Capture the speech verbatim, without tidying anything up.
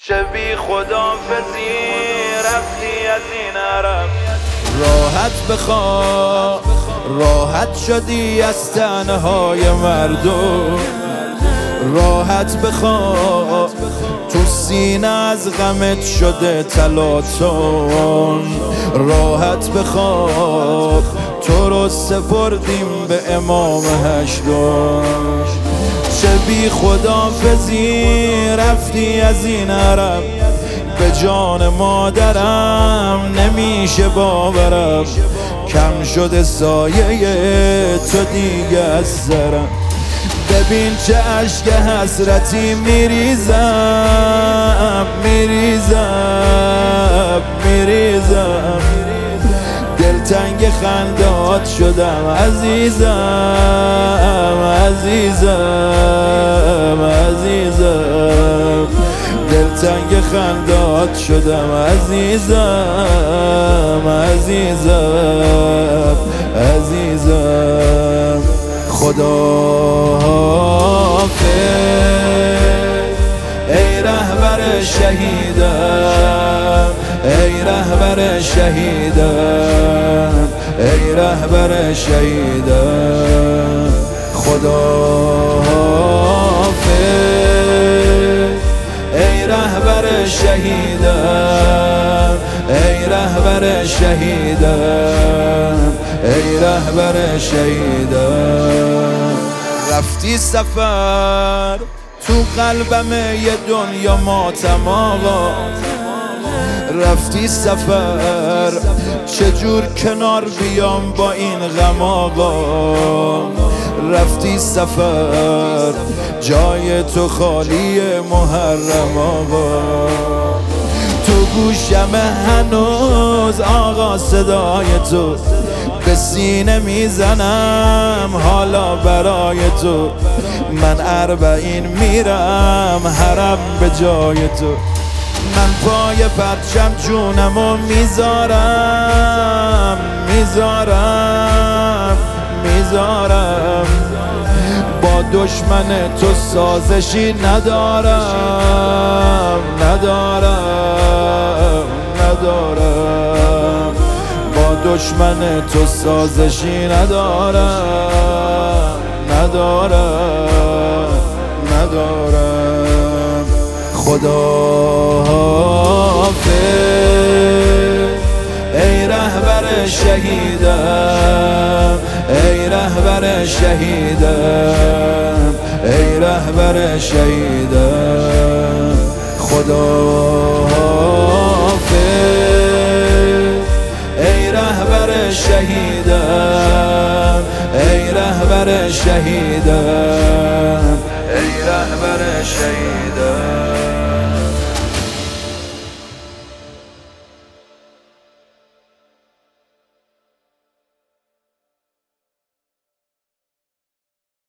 چه بی خدافزی رفتی از این عرب. راحت بخوا راحت شدی از تنهای مردم، راحت بخوا تو سینه از غمت شده تلاطم، راحت بخوا تو رو سپردیم به امام هشتم. چه بی خدافزی رفتی از این عرب، به جان مادرم نمیشه باورم، کم شده سایه تو دیگه از سرم. ببین چه عشق حسرتی میریزم میریزم میریزم، دلتنگ خندات شدم عزیزم عزیزم عزیزم، دلتنگ خندات شدم عزیزم عزیزم عزیزم. خداحافظ ای رهبر شهیدم، ای رهبر شهیدم، ای رهبر شهیدم. خداحافظ ای رهبر شهیدم، ای رهبر شهیدم، ای رهبر شهیدم. رفتی سفر تو قلبم یه دنیا ماتم آقا، رفتی سفر چجور کنار بیام با این غم آقا، رفتی سفر جای تو خالی محرم آقا. تو گوشم هنوز آقا صدای تو، به سینه میزنم حالا برای تو، من اربعین میرم حرم به جای تو. من پای پرچم جونمو میذارم میذارم میذارم، با دشمن تو سازشی ندارم ندارم ندارم، با دشمن تو سازشی ندارم ندارم ندارم. خداحافظ ای رهبر شهیدم، ای رهبر شهیدم، ای رهبر شهیدم. خداحافظ ای رهبر شهیدم، ای رهبر شهیدم،